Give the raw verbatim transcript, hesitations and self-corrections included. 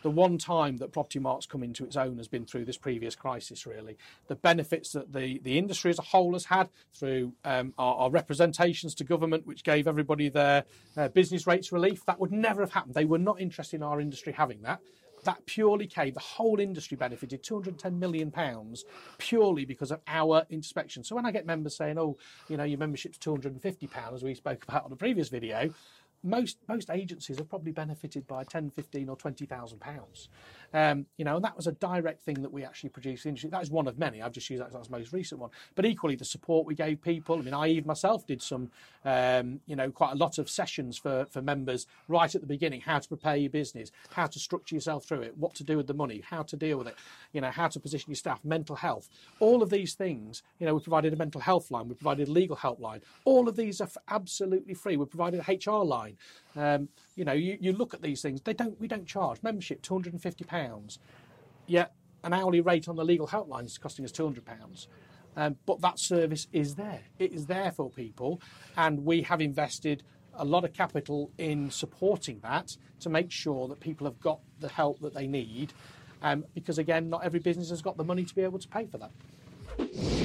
the one time that Property Mark's come into its own has been through this previous crisis, really. The benefits that the, the industry as a whole has had through um, our, our representations to government, which gave everybody their uh, business rates relief, that would never have happened. They were not interested in our industry having that. That purely came, the whole industry benefited two hundred and ten million pounds purely because of our inspection. So when I get members saying, oh, you know, your membership's two hundred and fifty pounds, as we spoke about on the previous video, most most agencies have probably benefited by ten, fifteen or twenty thousand pounds. Um, you know, and that was a direct thing that we actually produced in the industry. That is one of many. I've just used that as the most recent one. But equally, the support we gave people. I mean, I even myself did some, um, you know, quite a lot of sessions for, for members right at the beginning, how to prepare your business, how to structure yourself through it, what to do with the money, how to deal with it, you know, how to position your staff, mental health. All of these things, you know, we provided a mental health line, we provided a legal helpline. All of these are absolutely free. We provided a H R line. Um, you know, you, you look at these things, they don't. We don't charge. Membership, two hundred and fifty pounds. Yet an hourly rate on the legal helpline is costing us two hundred pounds. Um, but that service is there. It is there for people. And we have invested a lot of capital in supporting that to make sure that people have got the help that they need. Um, because, again, not every business has got the money to be able to pay for that.